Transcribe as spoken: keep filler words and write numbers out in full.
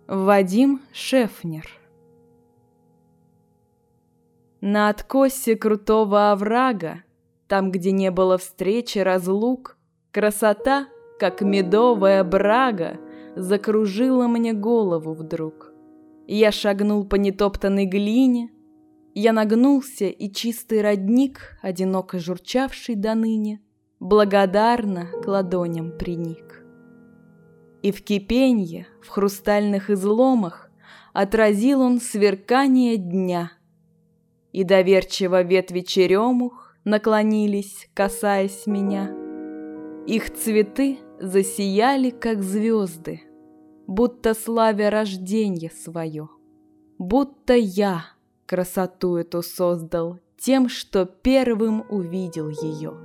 Вадим Шефнер. На откосе крутого оврага, там, где не было встречи, разлук, красота, как медовая брага, закружила мне голову вдруг. Я шагнул по нетоптанной глине, я нагнулся, и чистый родник, одиноко журчавший доныне, благодарно к ладоням приник. И в кипенье, в хрустальных изломах отразил он сверкание дня, и доверчиво ветви черемух наклонились, касаясь меня. Их цветы засияли, как звезды, будто славя рожденье свое, будто я красоту эту создал тем, что первым увидел ее.